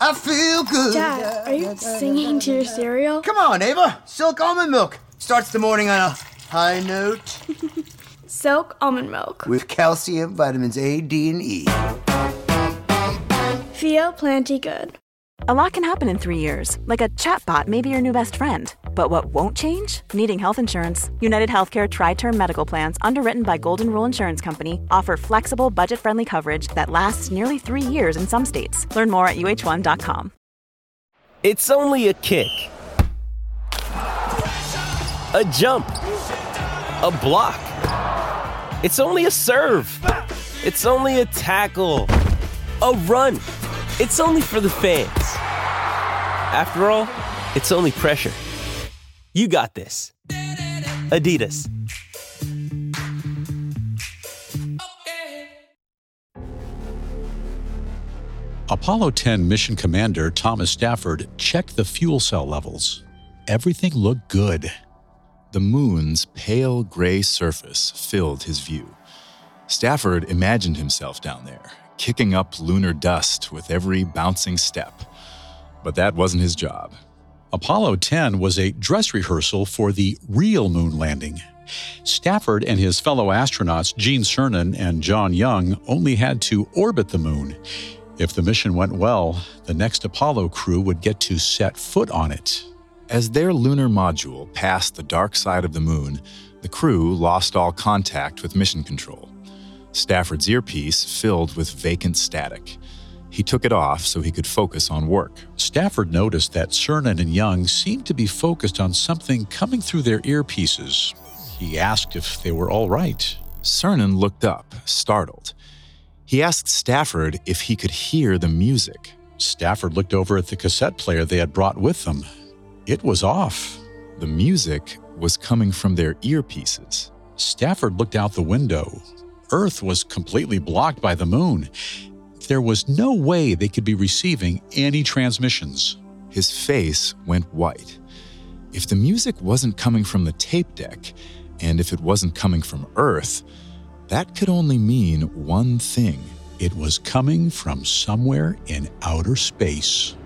I feel good. Dad, are you singing to your cereal? Come on, Ava. Silk almond milk starts the morning on a high note. Silk almond milk. With calcium, vitamins A, D, and E. Feel plenty good. A lot can happen in 3 years, like a chatbot may be your new best friend. But what won't change? Needing health insurance. United Healthcare Tri-Term Medical Plans, underwritten by Golden Rule Insurance Company, offer flexible, budget-friendly coverage that lasts nearly 3 years in some states. Learn more at uh1.com. It's only a kick, a jump, a block. It's only a serve. It's only a tackle, a run. It's only for the fans. After all, it's only pressure. You got this. Adidas. Apollo 10 mission commander Thomas Stafford checked the fuel cell levels. Everything looked good. The moon's pale gray surface filled his view. Stafford imagined himself down there, kicking up lunar dust with every bouncing step. But that wasn't his job. Apollo 10 was a dress rehearsal for the real moon landing. Stafford and his fellow astronauts Gene Cernan and John Young only had to orbit the moon. If the mission went well, the next Apollo crew would get to set foot on it. As their lunar module passed the dark side of the moon, the crew lost all contact with mission control. Stafford's earpiece filled with vacant static. He took it off so he could focus on work. Stafford noticed that Cernan and Young seemed to be focused on something coming through their earpieces. He asked if they were all right. Cernan looked up, startled. He asked Stafford if he could hear the music. Stafford looked over at the cassette player they had brought with them. It was off. The music was coming from their earpieces. Stafford looked out the window. Earth was completely blocked by the moon. There was no way they could be receiving any transmissions. His face went white. If the music wasn't coming from the tape deck, and if it wasn't coming from Earth, that could only mean one thing. It was coming from somewhere in outer space.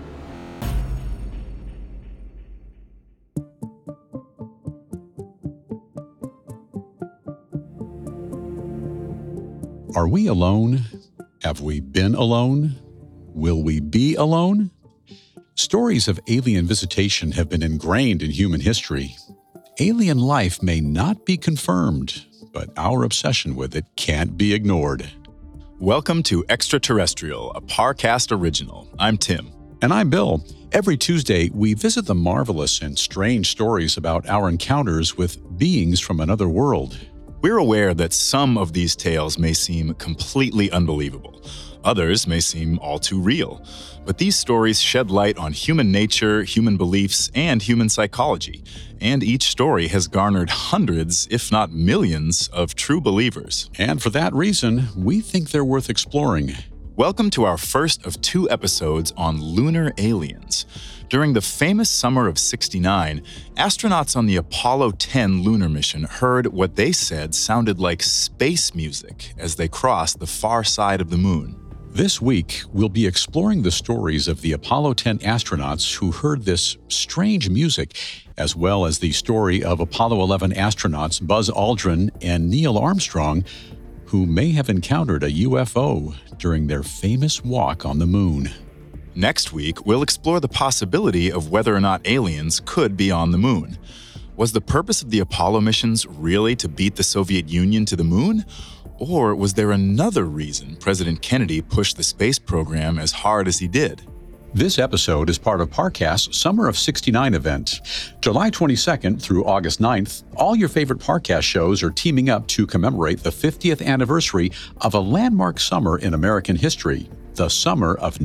Are we alone? Have we been alone? Will we be alone? Stories of alien visitation have been ingrained in human history. Alien life may not be confirmed, but our obsession with it can't be ignored. Welcome to Extraterrestrial, a Parcast original. I'm Tim. And I'm Bill. Every Tuesday, we visit the marvelous and strange stories about our encounters with beings from another world. We're aware that some of these tales may seem completely unbelievable. Others may seem all too real. But these stories shed light on human nature, human beliefs, and human psychology. And each story has garnered hundreds, if not millions, of true believers. And for that reason, we think they're worth exploring. Welcome to our first of 2 episodes on lunar aliens. During the famous summer of '69, astronauts on the Apollo 10 lunar mission heard what they said sounded like space music as they crossed the far side of the moon. This week, we'll be exploring the stories of the Apollo 10 astronauts who heard this strange music, as well as the story of Apollo 11 astronauts Buzz Aldrin and Neil Armstrong, who may have encountered a UFO during their famous walk on the moon. Next week, we'll explore the possibility of whether or not aliens could be on the moon. Was the purpose of the Apollo missions really to beat the Soviet Union to the moon? Or was there another reason President Kennedy pushed the space program as hard as he did? This episode is part of Parcast's Summer of '69 event. July 22nd through August 9th, all your favorite Parcast shows are teaming up to commemorate the 50th anniversary of a landmark summer in American history, the summer of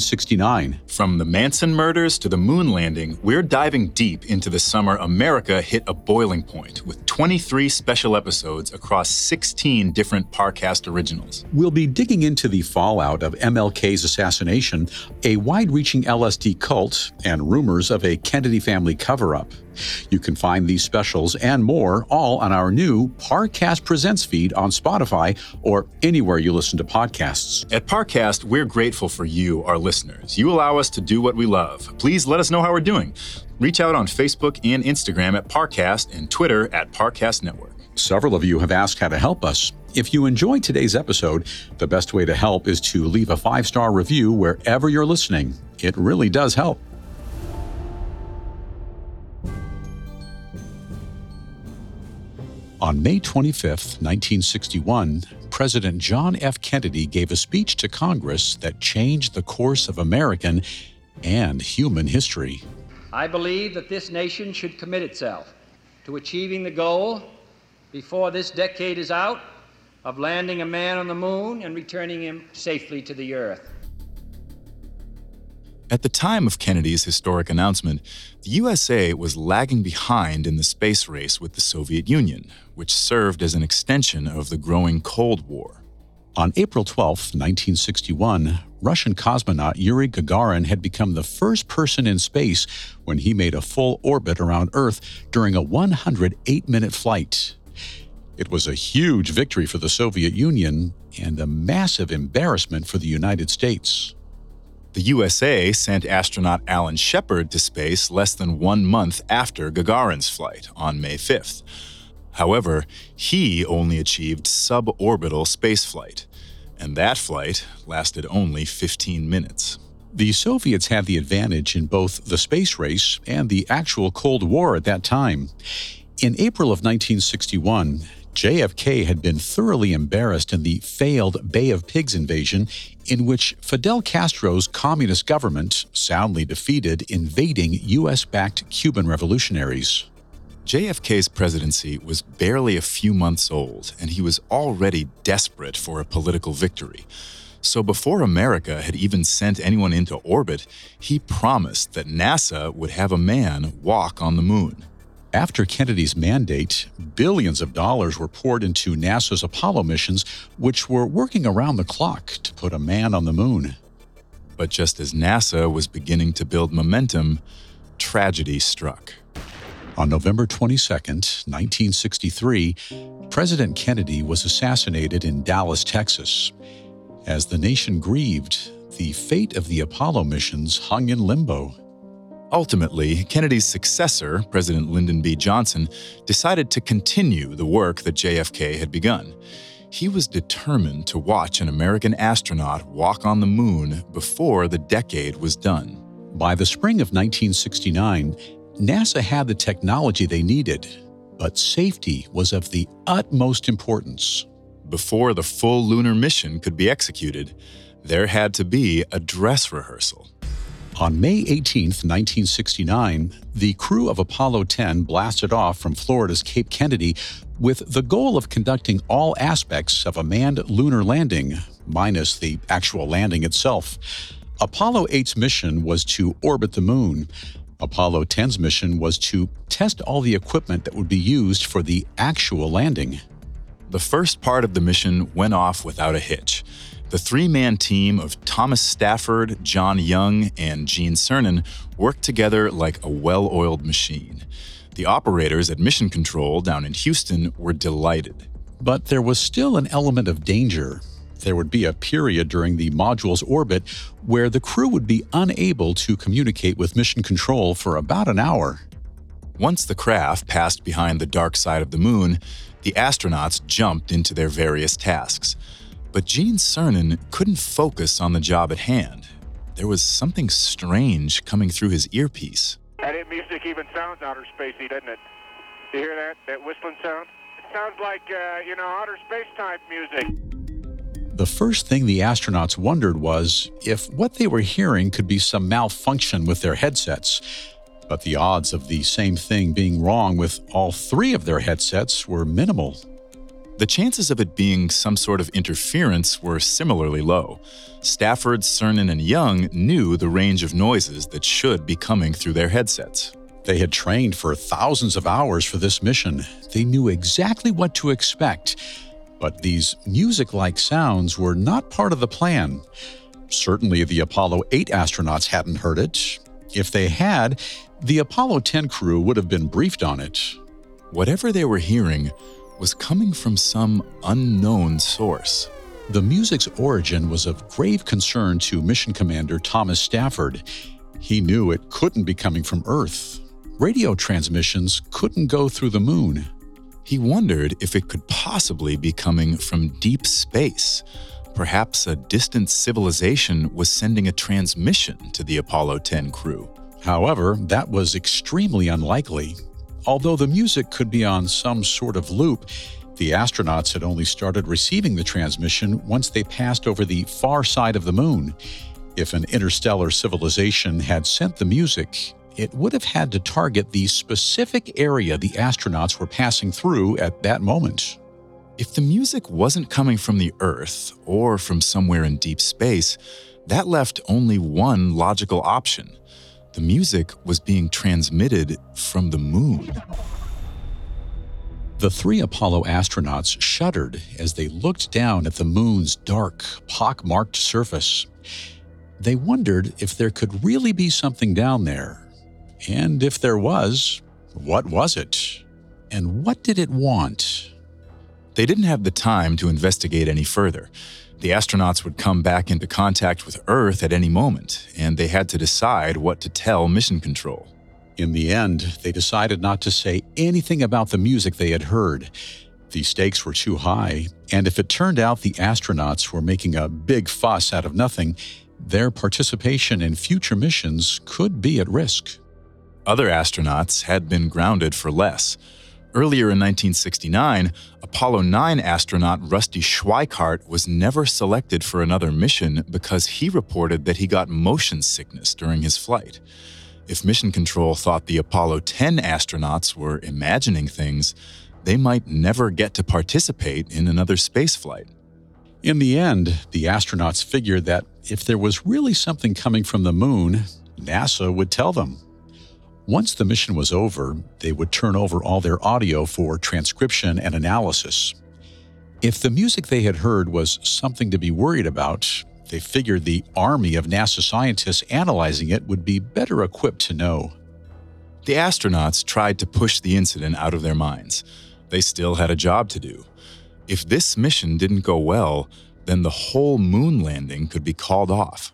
1969. From the Manson murders to the moon landing, we're diving deep into the summer America hit a boiling point with 23 special episodes across 16 different Parcast originals. We'll be digging into the fallout of MLK's assassination, a wide-reaching LSD cult, and rumors of a Kennedy family cover-up. You can find these specials and more all on our new Parcast Presents feed on Spotify or anywhere you listen to podcasts. At Parcast, we're we're grateful for you, our listeners. You allow us to do what we love. Please let us know how we're doing. Reach out on Facebook and Instagram at Parcast and Twitter at Parcast Network. Several of you have asked how to help us. If you enjoyed today's episode, the best way to help is to leave a 5-star review wherever you're listening. It really does help. On May 25, 1961, President John F. Kennedy gave a speech to Congress that changed the course of American and human history. I believe that this nation should commit itself to achieving the goal, before this decade is out, of landing a man on the moon and returning him safely to the Earth. At the time of Kennedy's historic announcement, the USA was lagging behind in the space race with the Soviet Union, which served as an extension of the growing Cold War. On April 12, 1961, Russian cosmonaut Yuri Gagarin had become the first person in space when he made a full orbit around Earth during a 108-minute flight. It was a huge victory for the Soviet Union and a massive embarrassment for the United States. The USA sent astronaut Alan Shepard to space less than 1 month after Gagarin's flight on May 5th. However, he only achieved suborbital spaceflight, and that flight lasted only 15 minutes. The Soviets had the advantage in both the space race and the actual Cold War at that time. In April of 1961, JFK had been thoroughly embarrassed in the failed Bay of Pigs invasion, in which Fidel Castro's communist government soundly defeated invading U.S.-backed Cuban revolutionaries. JFK's presidency was barely a few months old, and he was already desperate for a political victory. So before America had even sent anyone into orbit, he promised that NASA would have a man walk on the moon. After Kennedy's mandate, billions of dollars were poured into NASA's Apollo missions, which were working around the clock to put a man on the moon. But just as NASA was beginning to build momentum, tragedy struck. On November 22, 1963, President Kennedy was assassinated in Dallas, Texas. As the nation grieved, the fate of the Apollo missions hung in limbo. Ultimately, Kennedy's successor, President Lyndon B. Johnson, decided to continue the work that JFK had begun. He was determined to watch an American astronaut walk on the moon before the decade was done. By the spring of 1969, NASA had the technology they needed, but safety was of the utmost importance. Before the full lunar mission could be executed, there had to be a dress rehearsal. On May 18, 1969, the crew of Apollo 10 blasted off from Florida's Cape Kennedy with the goal of conducting all aspects of a manned lunar landing, minus the actual landing itself. Apollo 8's mission was to orbit the moon. Apollo 10's mission was to test all the equipment that would be used for the actual landing. The first part of the mission went off without a hitch. The 3-man team of Thomas Stafford, John Young, and Gene Cernan worked together like a well-oiled machine. The operators at Mission Control down in Houston were delighted. But there was still an element of danger. There would be a period during the module's orbit where the crew would be unable to communicate with Mission Control for about an hour. Once the craft passed behind the dark side of the moon, the astronauts jumped into their various tasks. But Gene Cernan couldn't focus on the job at hand. There was something strange coming through his earpiece. That music even sounds outer spacey, doesn't it? You hear that? That whistling sound? It sounds like, outer space type music. The first thing the astronauts wondered was if what they were hearing could be some malfunction with their headsets. But the odds of the same thing being wrong with all 3 of their headsets were minimal. The chances of it being some sort of interference were similarly low. Stafford, Cernan, and Young knew the range of noises that should be coming through their headsets. They had trained for thousands of hours for this mission. They knew exactly what to expect. But these music-like sounds were not part of the plan. Certainly the Apollo 8 astronauts hadn't heard it. If they had, the Apollo 10 crew would have been briefed on it. Whatever they were hearing was coming from some unknown source. The music's origin was of grave concern to Mission Commander Thomas Stafford. He knew it couldn't be coming from Earth. Radio transmissions couldn't go through the moon. He wondered if it could possibly be coming from deep space. Perhaps a distant civilization was sending a transmission to the Apollo 10 crew. However, that was extremely unlikely. Although the music could be on some sort of loop, the astronauts had only started receiving the transmission once they passed over the far side of the moon. If an interstellar civilization had sent the music, it would have had to target the specific area the astronauts were passing through at that moment. If the music wasn't coming from the Earth or from somewhere in deep space, that left only one logical option. The music was being transmitted from the moon. The 3 Apollo astronauts shuddered as they looked down at the moon's dark, pock-marked surface. They wondered if there could really be something down there. And if there was, what was it? And what did it want? They didn't have the time to investigate any further. The astronauts would come back into contact with Earth at any moment, and they had to decide what to tell Mission Control. In the end, they decided not to say anything about the music they had heard. The stakes were too high, and if it turned out the astronauts were making a big fuss out of nothing, their participation in future missions could be at risk. Other astronauts had been grounded for less. Earlier in 1969, Apollo 9 astronaut Rusty Schweickart was never selected for another mission because he reported that he got motion sickness during his flight. If Mission Control thought the Apollo 10 astronauts were imagining things, they might never get to participate in another spaceflight. In the end, the astronauts figured that if there was really something coming from the moon, NASA would tell them. Once the mission was over, they would turn over all their audio for transcription and analysis. If the music they had heard was something to be worried about, they figured the army of NASA scientists analyzing it would be better equipped to know. The astronauts tried to push the incident out of their minds. They still had a job to do. If this mission didn't go well, then the whole moon landing could be called off.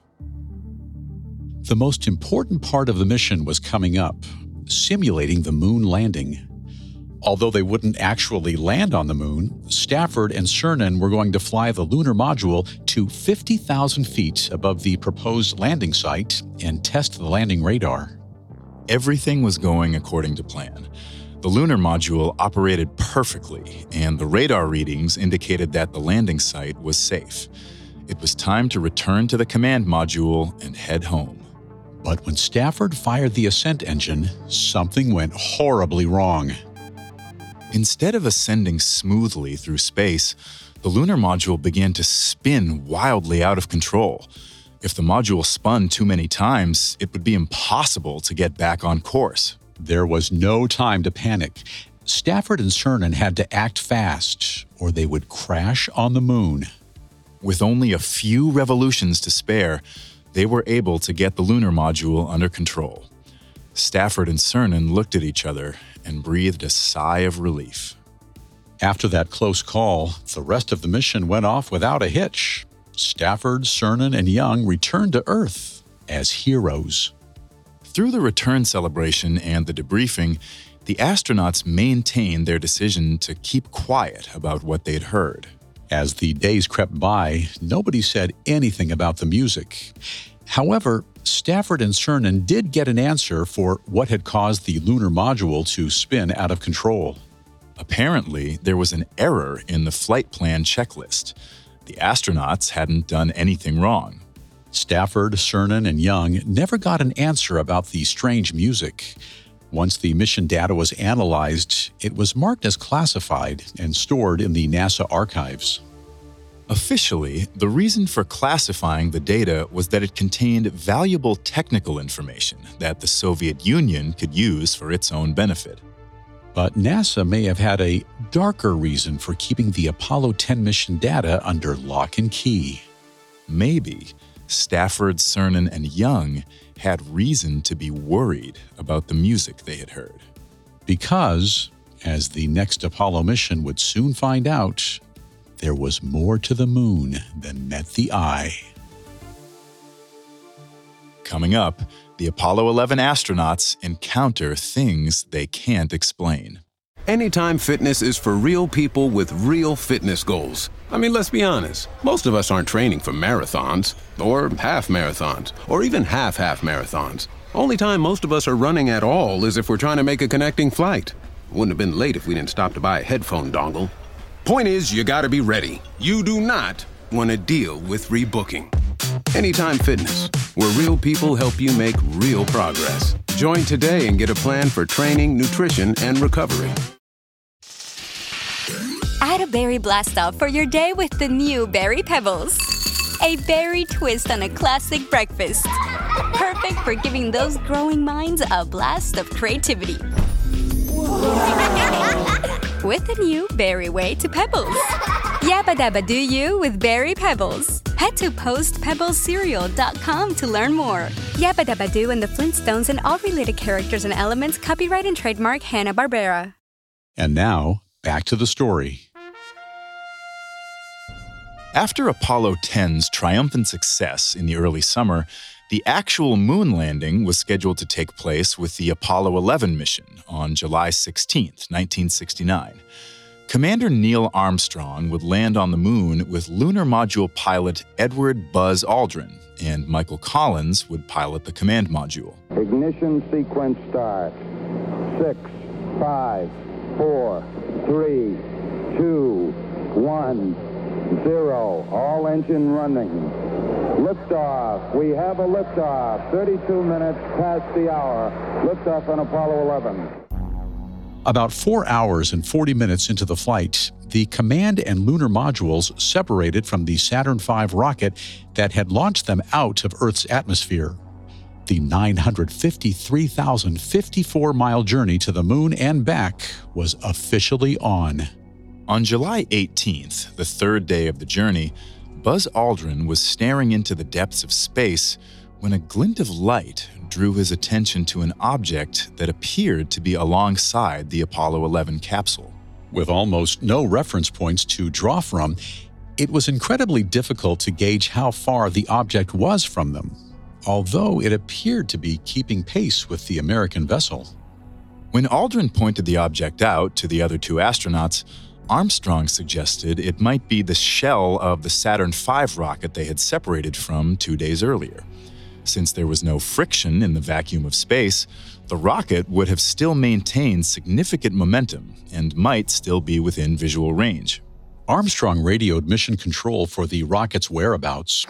The most important part of the mission was coming up, simulating the moon landing. Although they wouldn't actually land on the moon, Stafford and Cernan were going to fly the lunar module to 50,000 feet above the proposed landing site and test the landing radar. Everything was going according to plan. The lunar module operated perfectly, and the radar readings indicated that the landing site was safe. It was time to return to the command module and head home. But when Stafford fired the ascent engine, something went horribly wrong. Instead of ascending smoothly through space, the lunar module began to spin wildly out of control. If the module spun too many times, it would be impossible to get back on course. There was no time to panic. Stafford and Cernan had to act fast, or they would crash on the moon. With only a few revolutions to spare, they were able to get the lunar module under control. Stafford and Cernan looked at each other and breathed a sigh of relief. After that close call, the rest of the mission went off without a hitch. Stafford, Cernan, and Young returned to Earth as heroes. Through the return celebration and the debriefing, the astronauts maintained their decision to keep quiet about what they'd heard. As the days crept by, nobody said anything about the music. However, Stafford and Cernan did get an answer for what had caused the lunar module to spin out of control. Apparently, there was an error in the flight plan checklist. The astronauts hadn't done anything wrong. Stafford, Cernan, and Young never got an answer about the strange music. Once the mission data was analyzed, it was marked as classified and stored in the NASA archives. Officially, the reason for classifying the data was that it contained valuable technical information that the Soviet Union could use for its own benefit. But NASA may have had a darker reason for keeping the Apollo 10 mission data under lock and key. Maybe Stafford, Cernan, and Young had reason to be worried about the music they had heard. Because, as the next Apollo mission would soon find out, there was more to the moon than met the eye. Coming up, the Apollo 11 astronauts encounter things they can't explain. Anytime Fitness is for real people with real fitness goals. I mean, let's be honest. Most of us aren't training for marathons, or half marathons, or even half marathons. Only time most of us are running at all is if we're trying to make a connecting flight. Wouldn't have been late if we didn't stop to buy a headphone dongle. Point is, you gotta be ready. You do not want to deal with rebooking. Anytime Fitness, where real people help you make real progress. Join today and get a plan for training, nutrition, and recovery. Add a berry blast off for your day with the new Berry Pebbles. A berry twist on a classic breakfast. Perfect for giving those growing minds a blast of creativity. With a new berry way to Pebbles. Yabba dabba do you with Berry Pebbles. Head to postpebblescereal.com to learn more. Yabba dabba do and the Flintstones and all related characters and elements copyright and trademark Hanna-Barbera. And now, back to the story. After Apollo 10's triumphant success in the early summer, the actual moon landing was scheduled to take place with the Apollo 11 mission on July 16, 1969. Commander Neil Armstrong would land on the moon with lunar module pilot Edward Buzz Aldrin, and Michael Collins would pilot the command module. Ignition sequence start. 6, 5, 4, 3, 2, 1, 0. All engine running. Liftoff. We have a liftoff. 32 minutes past the hour. Liftoff on Apollo 11. About 4 hours and 40 minutes into the flight, the command and lunar modules separated from the Saturn V rocket that had launched them out of Earth's atmosphere. The 953,054-mile journey to the moon and back was officially on. On July 18th, the third day of the journey, Buzz Aldrin was staring into the depths of space when a glint of light drew his attention to an object that appeared to be alongside the Apollo 11 capsule. With almost no reference points to draw from, it was incredibly difficult to gauge how far the object was from them, although it appeared to be keeping pace with the American vessel. When Aldrin pointed the object out to the other two astronauts, Armstrong suggested it might be the shell of the Saturn V rocket they had separated from 2 days earlier. Since there was no friction in the vacuum of space, the rocket would have still maintained significant momentum and might still be within visual range. Armstrong radioed mission control for the rocket's whereabouts.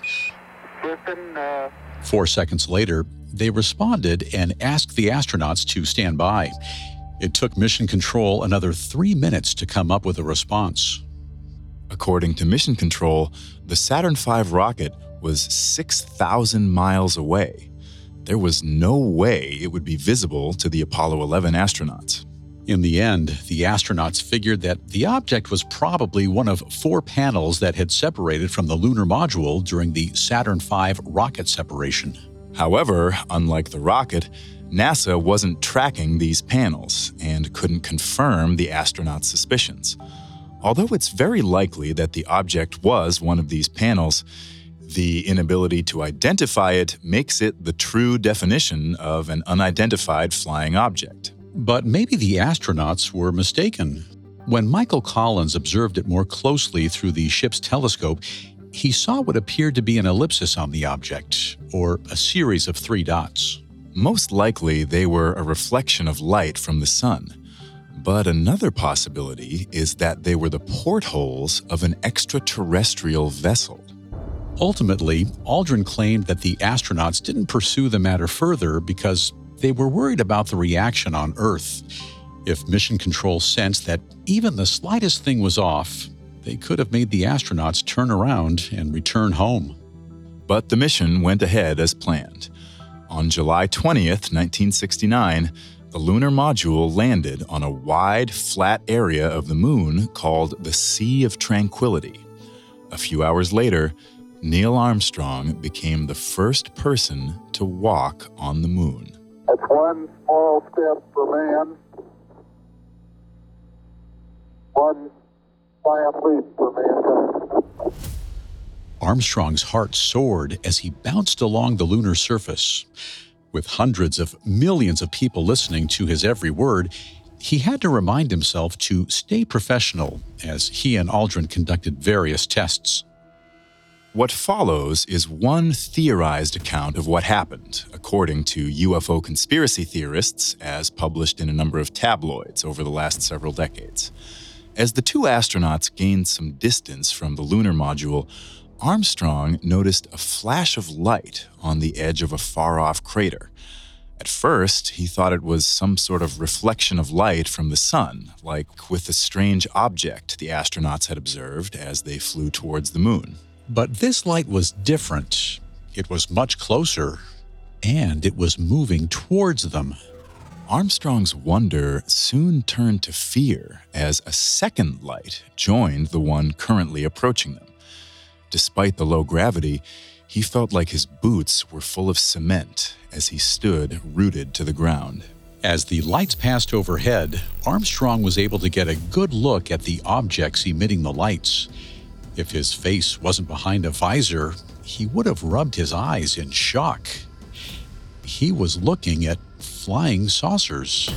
4 seconds later, they responded and asked the astronauts to stand by. It took Mission Control another 3 minutes to come up with a response. According to Mission Control, the Saturn V rocket was 6,000 miles away. There was no way it would be visible to the Apollo 11 astronauts. In the end, the astronauts figured that the object was probably one of 4 panels that had separated from the lunar module during the Saturn V rocket separation. However, unlike the rocket, NASA wasn't tracking these panels and couldn't confirm the astronauts' suspicions. Although it's very likely that the object was one of these panels, the inability to identify it makes it the true definition of an unidentified flying object. But maybe the astronauts were mistaken. When Michael Collins observed it more closely through the ship's telescope, he saw what appeared to be an ellipsis on the object, or a series of 3 dots. Most likely, they were a reflection of light from the sun. But another possibility is that they were the portholes of an extraterrestrial vessel. Ultimately, Aldrin claimed that the astronauts didn't pursue the matter further because they were worried about the reaction on Earth. If Mission Control sensed that even the slightest thing was off, they could have made the astronauts turn around and return home. But the mission went ahead as planned. On July 20th, 1969, the lunar module landed on a wide, flat area of the moon called the Sea of Tranquility. A few hours later, Neil Armstrong became the first person to walk on the moon. It's one small step for man, one Armstrong's heart soared as he bounced along the lunar surface. With hundreds of millions of people listening to his every word, he had to remind himself to stay professional as he and Aldrin conducted various tests. What follows is one theorized account of what happened, according to UFO conspiracy theorists, as published in a number of tabloids over the last several decades. As the two astronauts gained some distance from the lunar module, Armstrong noticed a flash of light on the edge of a far-off crater. At first, he thought it was some sort of reflection of light from the sun, like with the strange object the astronauts had observed as they flew towards the moon. But this light was different. It was much closer, and it was moving towards them. Armstrong's wonder soon turned to fear as a second light joined the one currently approaching them. Despite the low gravity, he felt like his boots were full of cement as he stood rooted to the ground. As the lights passed overhead, Armstrong was able to get a good look at the objects emitting the lights. If his face wasn't behind a visor, he would have rubbed his eyes in shock. He was looking at flying saucers.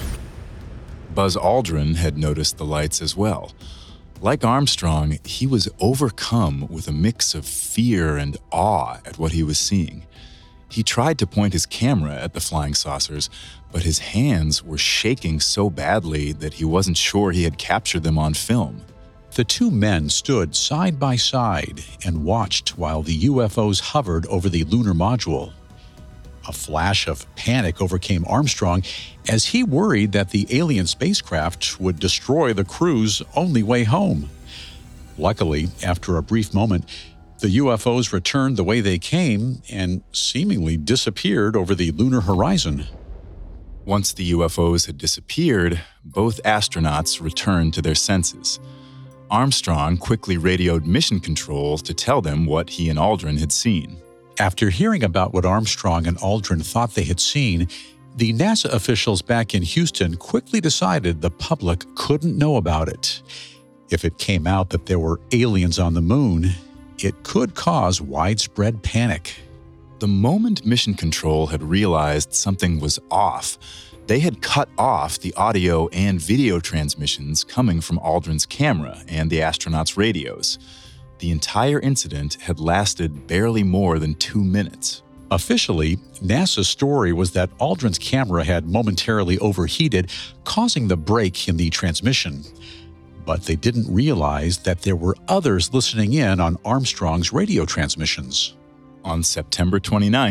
Buzz Aldrin had noticed the lights as well. Like Armstrong, he was overcome with a mix of fear and awe at what he was seeing. He tried to point his camera at the flying saucers, but his hands were shaking so badly that he wasn't sure he had captured them on film. The two men stood side by side and watched while the UFOs hovered over the lunar module. A flash of panic overcame Armstrong as he worried that the alien spacecraft would destroy the crew's only way home. Luckily, after a brief moment, the UFOs returned the way they came and seemingly disappeared over the lunar horizon. Once the UFOs had disappeared, both astronauts returned to their senses. Armstrong quickly radioed Mission Control to tell them what he and Aldrin had seen. After hearing about what Armstrong and Aldrin thought they had seen, the NASA officials back in Houston quickly decided the public couldn't know about it. If it came out that there were aliens on the moon, it could cause widespread panic. The moment Mission Control had realized something was off, they had cut off the audio and video transmissions coming from Aldrin's camera and the astronauts' radios. The entire incident had lasted barely more than 2 minutes. Officially, NASA's story was that Aldrin's camera had momentarily overheated, causing the break in the transmission. But they didn't realize that there were others listening in on Armstrong's radio transmissions. On September 29,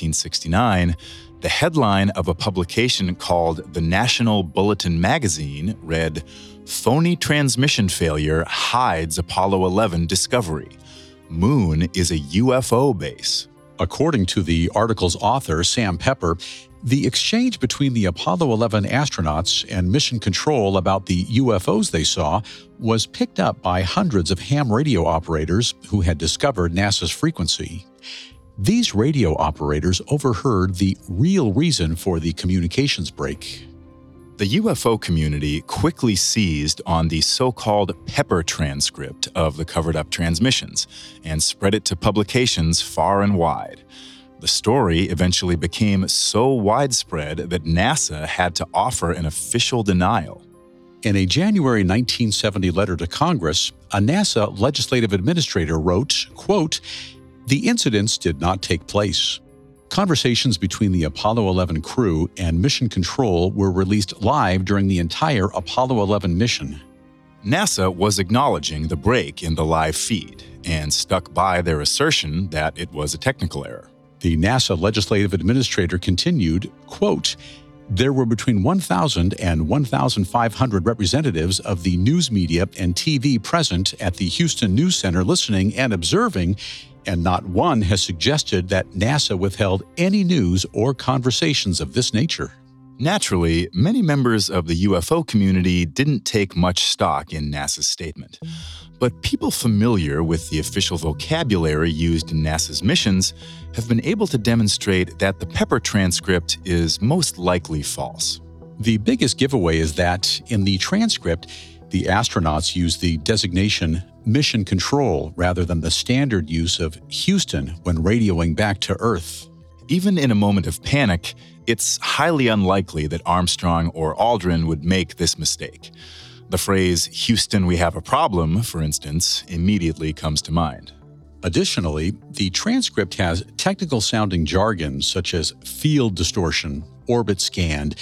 1969, the headline of a publication called the National Bulletin Magazine read, "Phony transmission failure hides Apollo 11 discovery. Moon is a UFO base." According to the article's author, Sam Pepper, the exchange between the Apollo 11 astronauts and Mission Control about the UFOs they saw was picked up by hundreds of ham radio operators who had discovered NASA's frequency. These radio operators overheard the real reason for the communications break. The UFO community quickly seized on the so-called Pepper transcript of the covered-up transmissions and spread it to publications far and wide. The story eventually became so widespread that NASA had to offer an official denial. In a January 1970 letter to Congress, a NASA legislative administrator wrote, quote, "The incidents did not take place. Conversations between the Apollo 11 crew and Mission Control were released live during the entire Apollo 11 mission." NASA was acknowledging the break in the live feed and stuck by their assertion that it was a technical error. The NASA legislative administrator continued, quote, "There were between 1,000 and 1,500 representatives of the news media and TV present at the Houston News Center listening and observing, and not one has suggested that NASA withheld any news or conversations of this nature." Naturally, many members of the UFO community didn't take much stock in NASA's statement. But people familiar with the official vocabulary used in NASA's missions have been able to demonstrate that the Pepper transcript is most likely false. The biggest giveaway is that, in the transcript, The astronauts used the designation Mission Control rather than the standard use of Houston when radioing back to Earth. Even in a moment of panic, it's highly unlikely that Armstrong or Aldrin would make this mistake. The phrase, "Houston, we have a problem," for instance, immediately comes to mind. Additionally, the transcript has technical-sounding jargon such as field distortion, orbit scanned,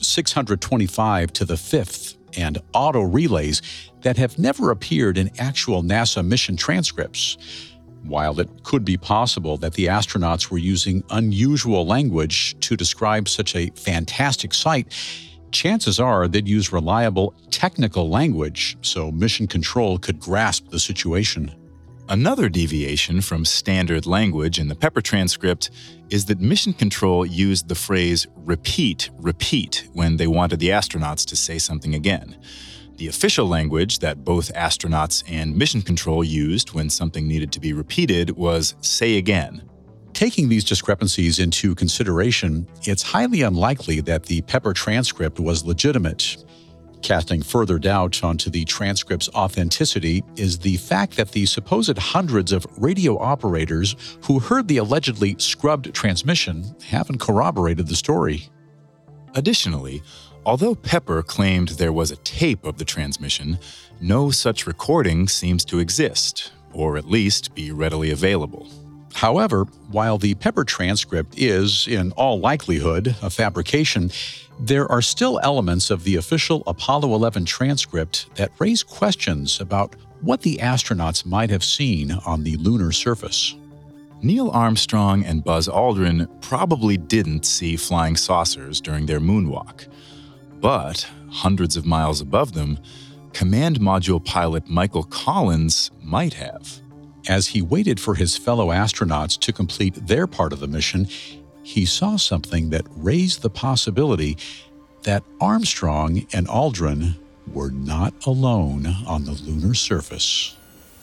625 to the fifth, and auto relays that have never appeared in actual NASA mission transcripts. While it could be possible that the astronauts were using unusual language to describe such a fantastic sight, chances are they'd use reliable technical language so Mission Control could grasp the situation. Another deviation from standard language in the Pepper transcript is that Mission Control used the phrase repeat, repeat when they wanted the astronauts to say something again. The official language that both astronauts and Mission Control used when something needed to be repeated was say again. Taking these discrepancies into consideration, it's highly unlikely that the Pepper transcript was legitimate. Casting further doubt onto the transcript's authenticity is the fact that the supposed hundreds of radio operators who heard the allegedly scrubbed transmission haven't corroborated the story. Additionally, although Pepper claimed there was a tape of the transmission, no such recording seems to exist, or at least be readily available. However, while the Pepper transcript is, in all likelihood, a fabrication, there are still elements of the official Apollo 11 transcript that raise questions about what the astronauts might have seen on the lunar surface. Neil Armstrong and Buzz Aldrin probably didn't see flying saucers during their moonwalk. But hundreds of miles above them, Command Module pilot Michael Collins might have. As he waited for his fellow astronauts to complete their part of the mission, he saw something that raised the possibility that Armstrong and Aldrin were not alone on the lunar surface.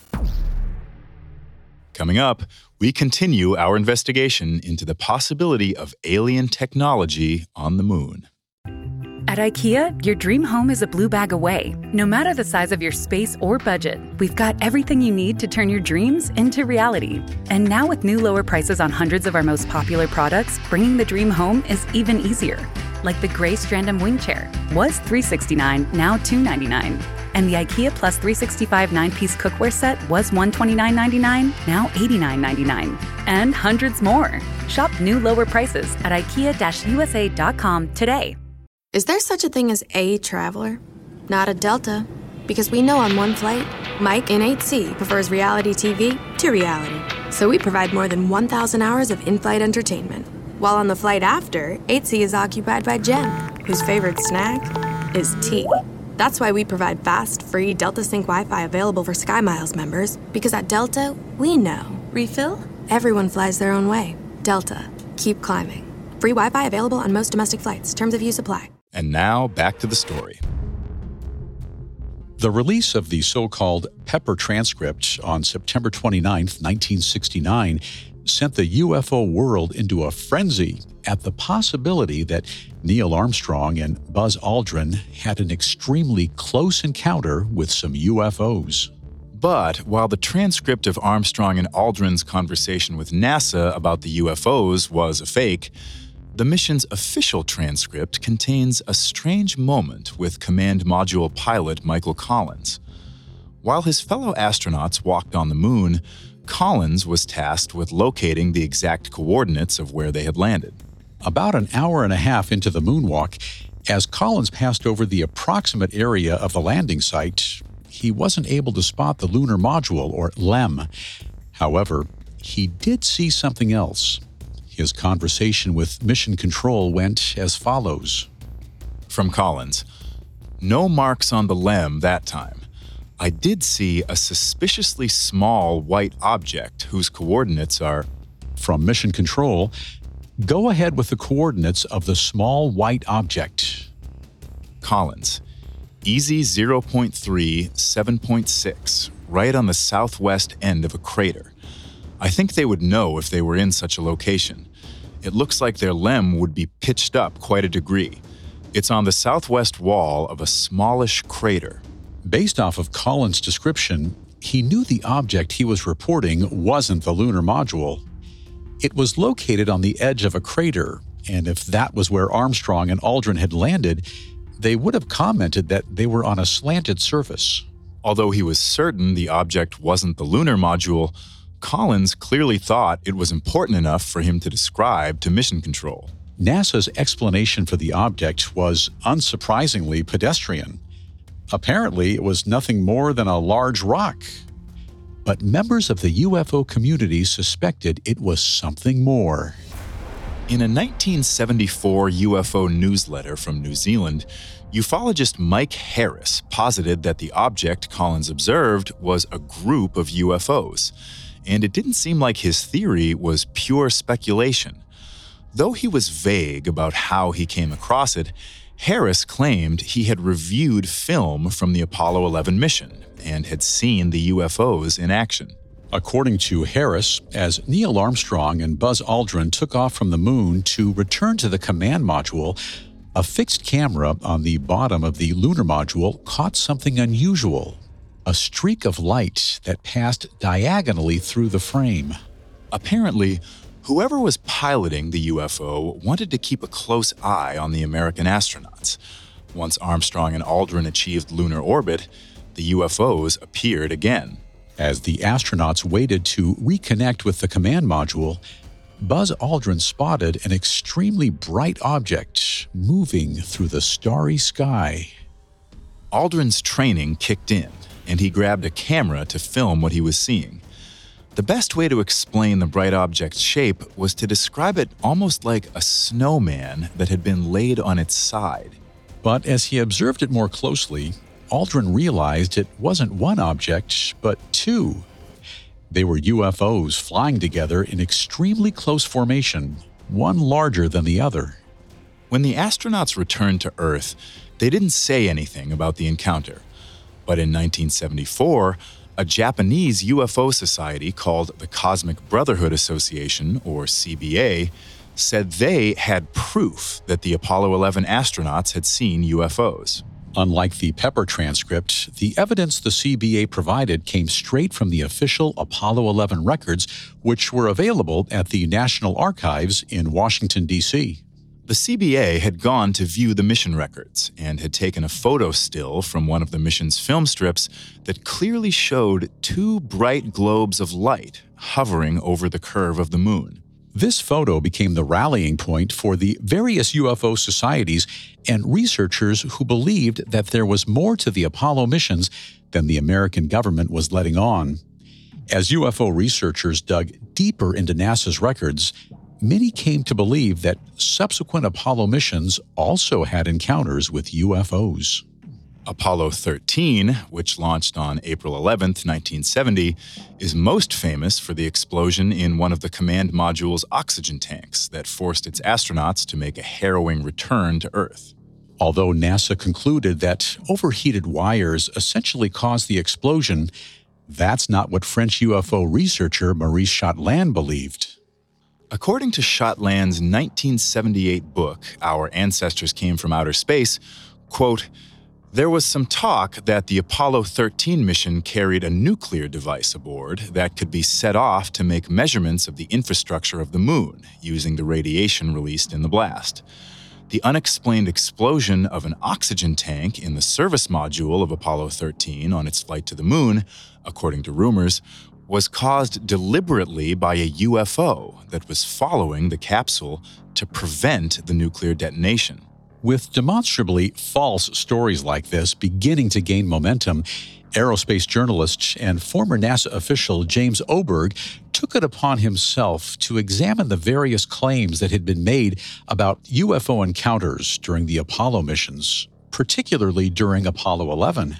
Coming up, we continue our investigation into the possibility of alien technology on the moon. At IKEA, your dream home is a blue bag away. No matter the size of your space or budget, we've got everything you need to turn your dreams into reality. And now with new lower prices on hundreds of our most popular products, bringing the dream home is even easier. Like the gray Strandom wing chair, was $369, now $299. And the IKEA Plus 365 9-piece cookware set was $129.99, now $89.99. And hundreds more. Shop new lower prices at IKEA-USA.com today. Is there such a thing as a traveler? Not a Delta. Because we know on one flight, Mike in 8C prefers reality TV to reality. So we provide more than 1,000 hours of in-flight entertainment. While on the flight after, 8C is occupied by Jen, whose favorite snack is tea. That's why we provide fast, free Delta Sync Wi-Fi available for SkyMiles members. Because at Delta, we know. Refill? Everyone flies their own way. Delta. Keep climbing. Free Wi-Fi available on most domestic flights. Terms of use apply. And now, back to the story. The release of the so-called Pepper transcript on September 29, 1969, sent the UFO world into a frenzy at the possibility that Neil Armstrong and Buzz Aldrin had an extremely close encounter with some UFOs. But while the transcript of Armstrong and Aldrin's conversation with NASA about the UFOs was a fake, the mission's official transcript contains a strange moment with Command Module pilot Michael Collins. While his fellow astronauts walked on the moon, Collins was tasked with locating the exact coordinates of where they had landed. About an hour and a half into the moonwalk, as Collins passed over the approximate area of the landing site, he wasn't able to spot the lunar module, or LEM. However, he did see something else. His conversation with Mission Control went as follows. From Collins, "No marks on the LEM that time. I did see a suspiciously small white object whose coordinates are..." From Mission Control, "Go ahead with the coordinates of the small white object." Collins, "Easy 0.3, 7.6, right on the southwest end of a crater. I think they would know if they were in such a location. It looks like their LEM would be pitched up quite a degree. It's on the southwest wall of a smallish crater." Based off of Collins' description, he knew the object he was reporting wasn't the lunar module. It was located on the edge of a crater, and if that was where Armstrong and Aldrin had landed, they would have commented that they were on a slanted surface. Although he was certain the object wasn't the lunar module, Collins clearly thought it was important enough for him to describe to Mission Control. NASA's explanation for the object was unsurprisingly pedestrian. Apparently, it was nothing more than a large rock. But members of the UFO community suspected it was something more. In a 1974 UFO newsletter from New Zealand, ufologist Mike Harris posited that the object Collins observed was a group of UFOs, and it didn't seem like his theory was pure speculation. Though he was vague about how he came across it, Harris claimed he had reviewed film from the Apollo 11 mission and had seen the UFOs in action. According to Harris, as Neil Armstrong and Buzz Aldrin took off from the moon to return to the command module, a fixed camera on the bottom of the lunar module caught something unusual, a streak of light that passed diagonally through the frame. Apparently, whoever was piloting the UFO wanted to keep a close eye on the American astronauts. Once Armstrong and Aldrin achieved lunar orbit, the UFOs appeared again. As the astronauts waited to reconnect with the command module, Buzz Aldrin spotted an extremely bright object moving through the starry sky. Aldrin's training kicked in, and he grabbed a camera to film what he was seeing. The best way to explain the bright object's shape was to describe it almost like a snowman that had been laid on its side. But as he observed it more closely, Aldrin realized it wasn't one object, but two. They were UFOs flying together in extremely close formation, one larger than the other. When the astronauts returned to Earth, they didn't say anything about the encounter. But in 1974, a Japanese UFO society called the Cosmic Brotherhood Association, or CBA, said they had proof that the Apollo 11 astronauts had seen UFOs. Unlike the Pepper transcript, the evidence the CBA provided came straight from the official Apollo 11 records, which were available at the National Archives in Washington, D.C. The CBA had gone to view the mission records and had taken a photo still from one of the mission's film strips that clearly showed two bright globes of light hovering over the curve of the moon. This photo became the rallying point for the various UFO societies and researchers who believed that there was more to the Apollo missions than the American government was letting on. As UFO researchers dug deeper into NASA's records, many came to believe that subsequent Apollo missions also had encounters with UFOs. Apollo 13, which launched on April 11, 1970, is most famous for the explosion in one of the command module's oxygen tanks that forced its astronauts to make a harrowing return to Earth. Although NASA concluded that overheated wires essentially caused the explosion, that's not what French UFO researcher Maurice Chatelain believed. According to Chatelain's 1978 book, Our Ancestors Came from Outer Space, quote, there was some talk that the Apollo 13 mission carried a nuclear device aboard that could be set off to make measurements of the infrastructure of the moon using the radiation released in the blast. The unexplained explosion of an oxygen tank in the service module of Apollo 13 on its flight to the moon, according to rumors, was caused deliberately by a UFO that was following the capsule to prevent the nuclear detonation. With demonstrably false stories like this beginning to gain momentum, aerospace journalist and former NASA official James Oberg took it upon himself to examine the various claims that had been made about UFO encounters during the Apollo missions, particularly during Apollo 11.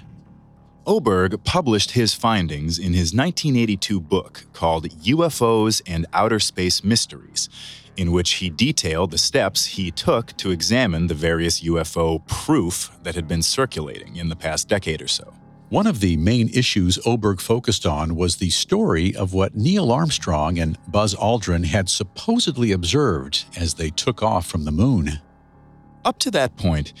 Oberg published his findings in his 1982 book called UFOs and Outer Space Mysteries, in which he detailed the steps he took to examine the various UFO proof that had been circulating in the past decade or so. One of the main issues Oberg focused on was the story of what Neil Armstrong and Buzz Aldrin had supposedly observed as they took off from the moon. Up to that point,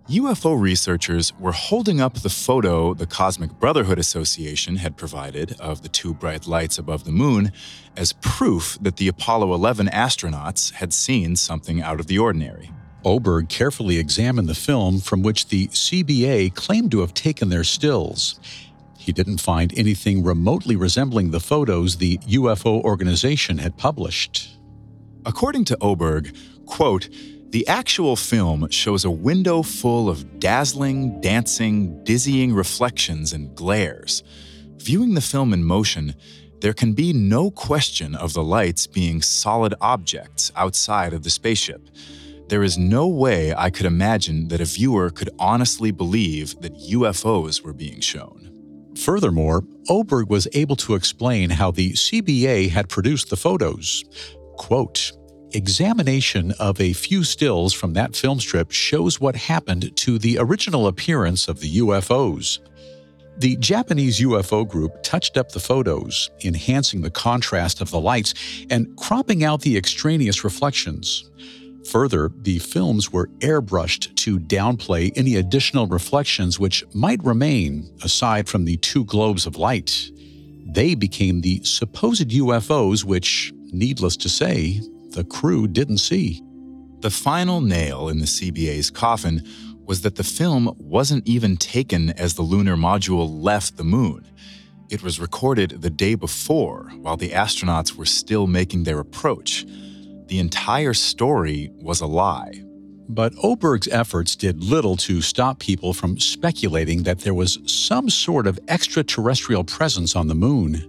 UFO researchers were holding up the photo the Cosmic Brotherhood Association had provided of the two bright lights above the moon as proof that the Apollo 11 astronauts had seen something out of the ordinary. Oberg carefully examined the film from which the CBA claimed to have taken their stills. He didn't find anything remotely resembling the photos the UFO organization had published. According to Oberg, quote, "The actual film shows a window full of dazzling, dancing, dizzying reflections and glares. Viewing the film in motion, there can be no question of the lights being solid objects outside of the spaceship. There is no way I could imagine that a viewer could honestly believe that UFOs were being shown." Furthermore, Oberg was able to explain how the CBA had produced the photos. Quote, "Examination of a few stills from that film strip shows what happened to the original appearance of the UFOs. The Japanese UFO group touched up the photos, enhancing the contrast of the lights and cropping out the extraneous reflections. Further, the films were airbrushed to downplay any additional reflections which might remain aside from the two globes of light. They became the supposed UFOs which, needless to say, the crew didn't see." The final nail in the CBA's coffin was that the film wasn't even taken as the lunar module left the moon. It was recorded the day before, while the astronauts were still making their approach. The entire story was a lie. But Oberg's efforts did little to stop people from speculating that there was some sort of extraterrestrial presence on the moon.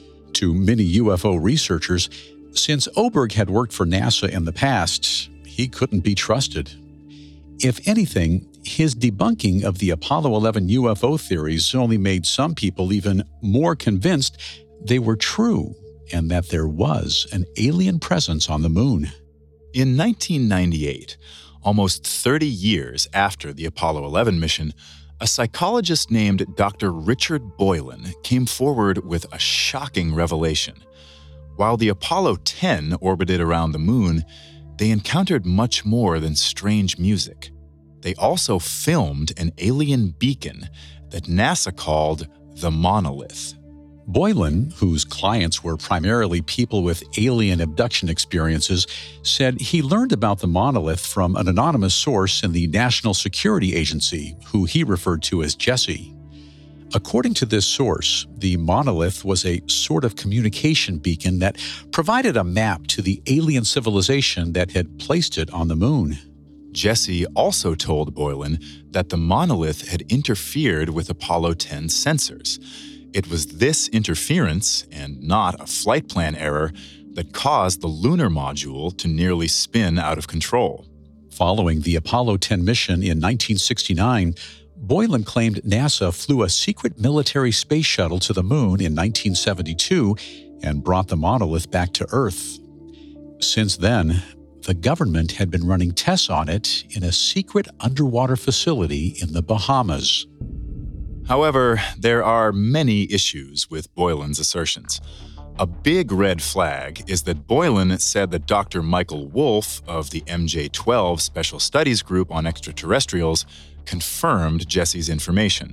To many UFO researchers, since Oberg had worked for NASA in the past, he couldn't be trusted. If anything, his debunking of the Apollo 11 UFO theories only made some people even more convinced they were true and that there was an alien presence on the moon. In 1998, almost 30 years after the Apollo 11 mission, a psychologist named Dr. Richard Boylan came forward with a shocking revelation. While the Apollo 10 orbited around the moon, they encountered much more than strange music. They also filmed an alien beacon that NASA called the Monolith. Boylan, whose clients were primarily people with alien abduction experiences, said he learned about the monolith from an anonymous source in the National Security Agency, who he referred to as Jesse. According to this source, the monolith was a sort of communication beacon that provided a map to the alien civilization that had placed it on the moon. Jesse also told Boylan that the monolith had interfered with Apollo 10 sensors. It was this interference, and not a flight plan error, that caused the lunar module to nearly spin out of control. Following the Apollo 10 mission in 1969, Boylan claimed NASA flew a secret military space shuttle to the moon in 1972 and brought the monolith back to Earth. Since then, the government had been running tests on it in a secret underwater facility in the Bahamas. However, there are many issues with Boylan's assertions. A big red flag is that Boylan said that Dr. Michael Wolff of the MJ-12 Special Studies Group on Extraterrestrials confirmed Jesse's information.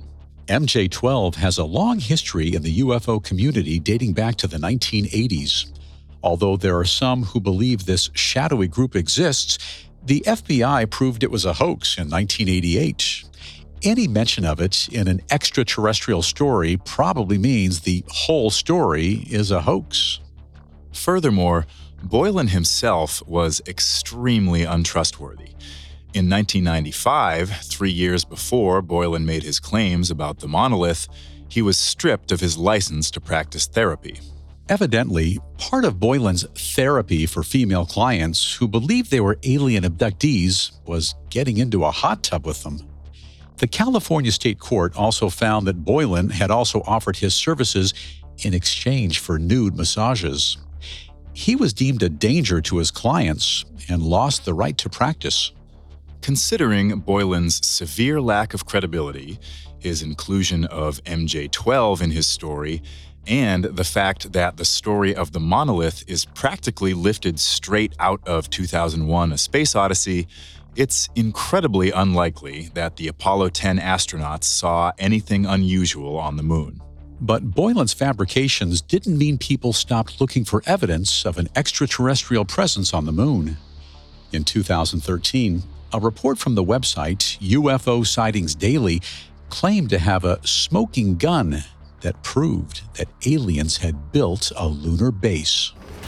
MJ-12 has a long history in the UFO community dating back to the 1980s. Although there are some who believe this shadowy group exists, the FBI proved it was a hoax in 1988. Any mention of it in an extraterrestrial story probably means the whole story is a hoax. Furthermore, Boylan himself was extremely untrustworthy. In 1995, 3 years before Boylan made his claims about the monolith, he was stripped of his license to practice therapy. Evidently, part of Boylan's therapy for female clients who believed they were alien abductees was getting into a hot tub with them. The California State Court also found that Boylan had also offered his services in exchange for nude massages. He was deemed a danger to his clients and lost the right to practice. Considering Boylan's severe lack of credibility, his inclusion of MJ-12 in his story, and the fact that the story of the monolith is practically lifted straight out of 2001: A Space Odyssey, It's incredibly unlikely that the Apollo 10 astronauts saw anything unusual on the moon. But Boylan's fabrications didn't mean people stopped looking for evidence of an extraterrestrial presence on the moon. In 2013, a report from the website UFO Sightings Daily claimed to have a smoking gun that proved that aliens had built a lunar base.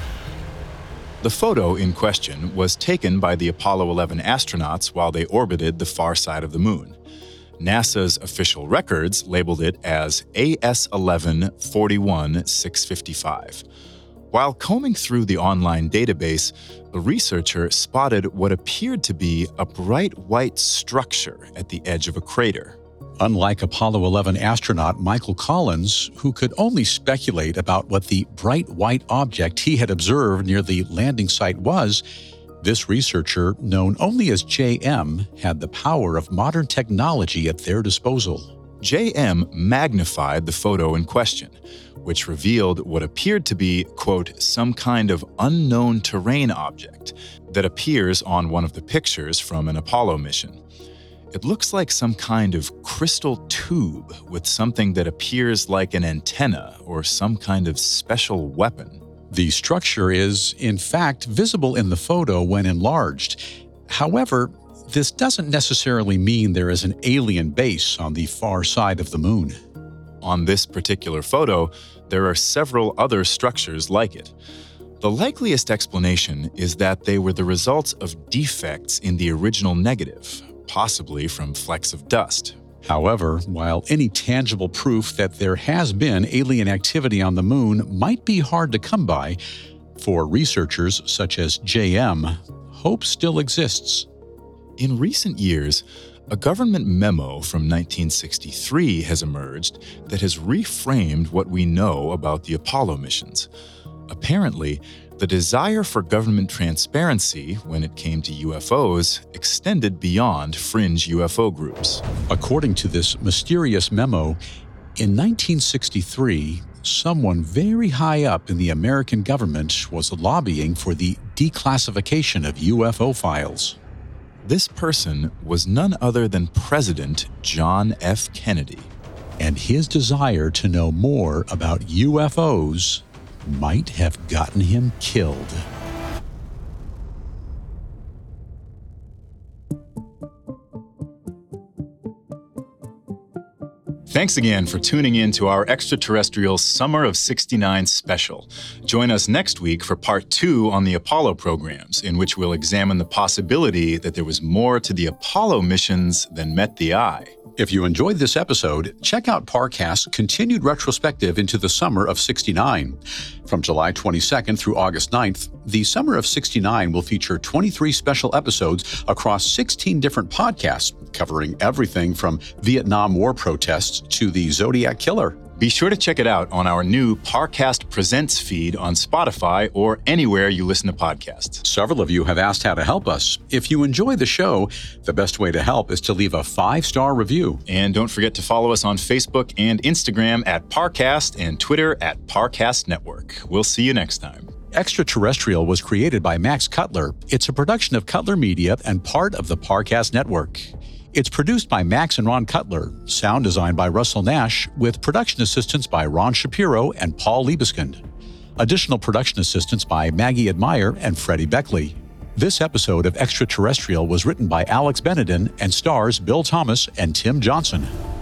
The photo in question was taken by the Apollo 11 astronauts while they orbited the far side of the moon. NASA's official records labeled it as AS11 41655. While combing through the online database, the researcher spotted what appeared to be a bright white structure at the edge of a crater. Unlike Apollo 11 astronaut Michael Collins, who could only speculate about what the bright white object he had observed near the landing site was, this researcher, known only as JM, had the power of modern technology at their disposal. JM magnified the photo in question, which revealed what appeared to be, quote, some kind of unknown terrain object that appears on one of the pictures from an Apollo mission. It looks like some kind of crystal tube with something that appears like an antenna or some kind of special weapon. The structure is, in fact, visible in the photo when enlarged. However, this doesn't necessarily mean there is an alien base on the far side of the moon. On this particular photo, there are several other structures like it. The likeliest explanation is that they were the results of defects in the original negative, possibly from flecks of dust. However, while any tangible proof that there has been alien activity on the moon might be hard to come by, for researchers such as JM, hope still exists. In recent years, a government memo from 1963 has emerged that has reframed what we know about the Apollo missions. Apparently, the desire for government transparency when it came to UFOs extended beyond fringe UFO groups. According to this mysterious memo, in 1963, someone very high up in the American government was lobbying for the declassification of UFO files. This person was none other than President John F. Kennedy. And his desire to know more about UFOs might have gotten him killed. Thanks again for tuning in to our Extraterrestrial Summer of '69 special. Join us next week for part 2 on the Apollo programs, in which we'll examine the possibility that there was more to the Apollo missions than met the eye. If you enjoyed this episode, check out Parcast's continued retrospective into the summer of '69. From July 22nd through August 9th, the summer of '69 will feature 23 special episodes across 16 different podcasts, covering everything from Vietnam War protests to the Zodiac Killer. Be sure to check it out on our new Parcast Presents feed on Spotify or anywhere you listen to podcasts. Several of you have asked how to help us. If you enjoy the show, the best way to help is to leave a 5-star review. And don't forget to follow us on Facebook and Instagram at Parcast and Twitter at Parcast Network. We'll see you next time. Extraterrestrial was created by Max Cutler. It's a production of Cutler Media and part of the Parcast Network. It's produced by Max and Ron Cutler, sound designed by Russell Nash, with production assistance by Ron Shapiro and Paul Liebeskind. Additional production assistance by Maggie Admire and Freddie Beckley. This episode of Extraterrestrial was written by Alex Benedin and stars Bill Thomas and Tim Johnson.